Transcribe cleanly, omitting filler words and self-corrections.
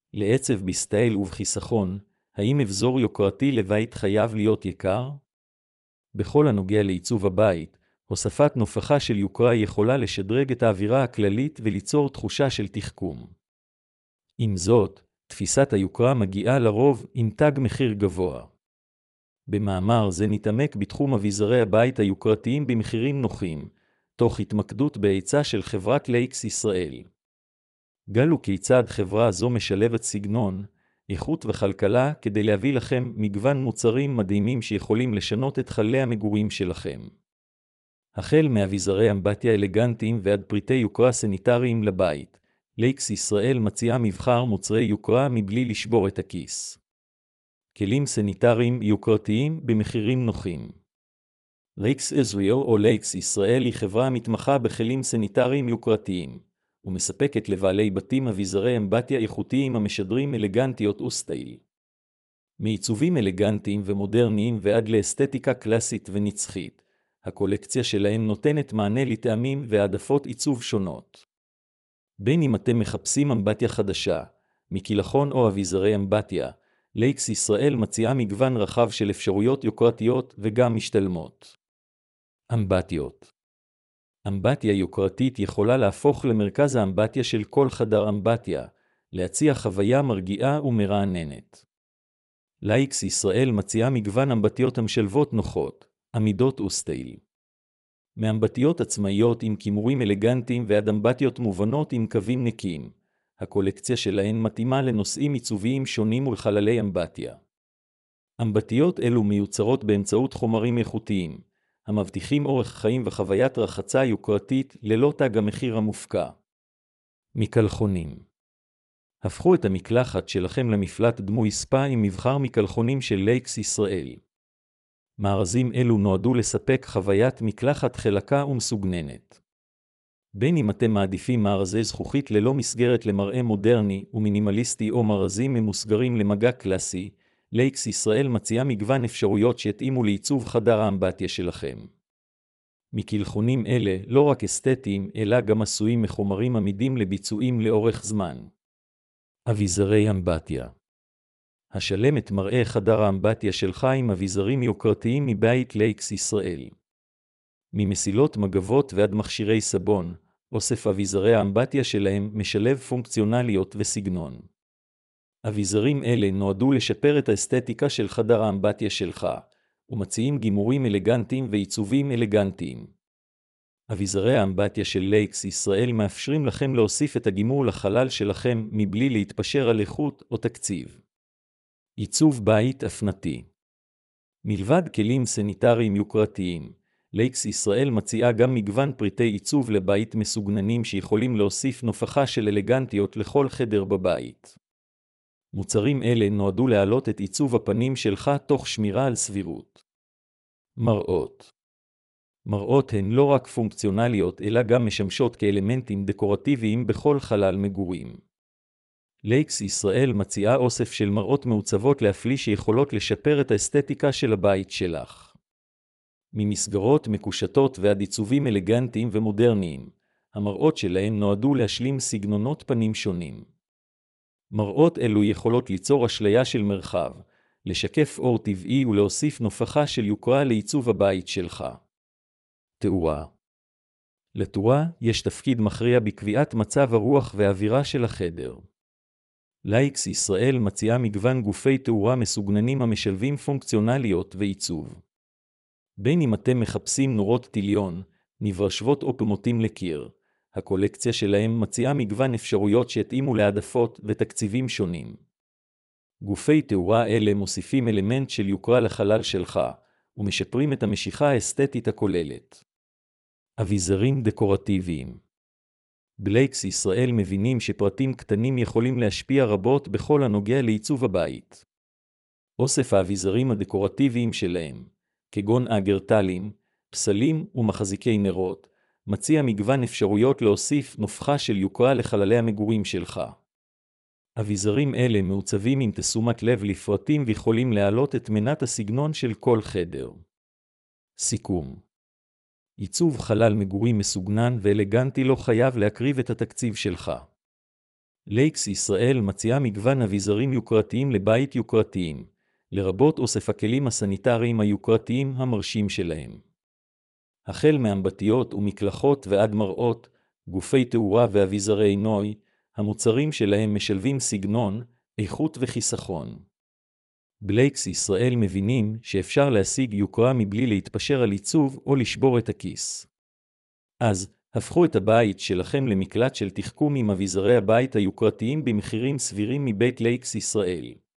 לעצב בסטייל ובחיסכון, האם אבזור יוקרתי לבית חייב להיות יקר? בכל הנוגע לעיצוב הבית, הוספת נופחה של יוקרה יכולה לשדרג את האווירה הכללית וליצור תחושה של תחכום. עם זאת, תפיסת היוקרה מגיעה לרוב עם תג מחיר גבוה. במאמר זה נתעמק בתחום אביזרי הבית היוקרתיים במחירים נוחים, תוך התמקדות בהיצע של חברת לייקס ישראל. גלו כיצד חברה זו משלבת סגנון, איכות וכלכלה כדי להביא לכם מגוון מוצרים מדהימים שיכולים לשנות את חיי המגורים שלכם. החל מאביזרי אמבטיה אלגנטיים ועד פריטי יוקרה סניטריים לבית, לייקס ישראל מציעה מבחר מוצרי יוקרה מבלי לשבור את הכיס. כלים סניטריים יוקרתיים במחירים נוחים. לייקס ישראל או לייקס ישראל היא חברה המתמחה בכלים סניטריים יוקרתיים, ומספקת לבעלי בתים אביזרי אמבטיה איכותיים המשדרים אלגנטיות וסטייל. מעיצובים אלגנטיים ומודרניים ועד לאסתטיקה קלאסית ונצחית, הקולקציה שלהם נותנת מענה לטעמים והעדפות עיצוב שונות. בין אם אתם מחפשים אמבטיה חדשה, מקילחון או אביזרי אמבטיה, לייקס ישראל מציעה מגוון רחב של אפשרויות יוקרתיות וגם משתלמות. אמבטיות. אמבטיה יוקרתית יכולה להפוך למרכז האמבטיה של כל חדר אמבטיה, להציע חוויה מרגיעה ומרעננת. לייקס ישראל מציעה מגוון אמבטיות המשלבות נוחות, עמידות וסטייל. מאמבטיות עצמאיות עם כימורים אלגנטיים ועד אמבטיות מובנות עם קווים נקיים, הקולקציה שלהן מתאימה לנושאים עיצוביים שונים ולחללי אמבטיה. אמבטיות אלו מיוצרות באמצעות חומרים איכותיים, המבטיחים אורך חיים וחוויית רחצה יוקרתית ללא תג המחיר המופקע. מקלחונים. הפכו את המקלחת שלכם למפלט דמוי ספא עם מבחר מקלחונים של לייקס ישראל. מארזים אלו נועדו לספק חוויית מקלחת חלקה ומסוגננת. בין אם אתם מעדיפים מארזי זכוכית ללא מסגרת למראה מודרני ומינימליסטי או מארזים ממוסגרים למגע קלאסי, לייקס ישראל מציעה מגוון אפשרויות שיתאימו לעיצוב חדר האמבטיה שלכם. מקלחונים אלה לא רק אסתטיים, אלא גם עשויים מחומרים עמידים לביצועים לאורך זמן. אביזרי אמבטיה. השלם את מראה חדר האמבטיה שלך עם אביזרים יוקרתיים מבית לייקס ישראל. ממסילות מגבות ועד מכשירי סבון, אוסף אביזרי האמבטיה שלהם משלב פונקציונליות וסגנון. אביזרים אלה נועדו לשפר את האסתטיקה של חדר האמבטיה שלך, ומציעים גימורים אלגנטיים ועיצובים אלגנטיים. אביזרי האמבטיה של לייקס ישראל מאפשרים לכם להוסיף את הגימור לחלל שלכם מבלי להתפשר על איכות או תקציב. עיצוב בית אפנתי. מלבד כלים סניטריים יוקרתיים, לייקס ישראל מציעה גם מגוון פריטי עיצוב לבית מסוגננים שיכולים להוסיף נופחה של אלגנטיות לכל חדר בבית. מוצרים אלה נועדו להעלות את עיצוב הפנים שלך תוך שמירה על סבירות. מראות. מראות הן לא רק פונקציונליות אלא גם משמשות כאלמנטים דקורטיביים בכל חלל מגורים. לייקס ישראל מציעה אוסף של מראות מעוצבות להפליא שיכולות לשפר את האסתטיקה של הבית שלך. ממסגרות מקושטות ועד עיצובים אלגנטיים ומודרניים, המראות שלהם נועדו להשלים סגנונות פנים שונים. מראות אלו יכולות ליצור אשליה של מרחב, לשקף אור טבעי ולהוסיף נופחה של יוקרה לעיצוב הבית שלך. תאורה. לתאורה יש תפקיד מכריע בקביעת מצב הרוח והאווירה של החדר. לייקס ישראל מציעה מגוון גופי תאורה מסוגננים המשלבים פונקציונליות ועיצוב. בין אם אתם מחפשים נורות טיליון, נברשבות או פמוטים לקיר, הקולקציה שלהם מציעה מגוון אפשרויות שיתאימו להעדפות ותקציבים שונים. גופי תאורה אלה מוסיפים אלמנט של יוקרה לחלל שלך, ומשפרים את המשיכה האסתטית הכוללת. אביזרים דקורטיביים. בלייקס ישראל מבינים שפרטים קטנים יכולים להשפיע רבות בכל הנוגע לעיצוב הבית. אוסף האביזרים הדקורטיביים שלהם, כגון אגרטלים, פסלים ומחזיקי נרות, מציע מגוון אפשרויות להוסיף נופחה של יוקרה לחללי המגורים שלך. אביזרים אלה מעוצבים עם תשומת לב לפרטים ויכולים להעלות את מנת הסגנון של כל חדר. סיכום. עיצוב חלל מגורים מסוגנן ואלגנטי לא חייב להקריב את התקציב שלך. לייקס ישראל מציעה מגוון אביזרים יוקרתיים לבית יוקרתיים, לרבות אוסף הכלים הסניטריים היוקרתיים המרשים שלהם. החל מאמבטיות ומקלחות ועד מראות, גופי תאורה ואביזרי נוי, המוצרים שלהם משלבים סגנון, איכות וחיסכון. בלייקס ישראל מבינים שאפשר להשיג יוקרה מבלי להתפשר על עיצוב או לשבור את הכיס. אז, הפכו את הבית שלכם למקלט של תחכום עם אביזרי הבית היוקרתיים במחירים סבירים מבית לייקס ישראל.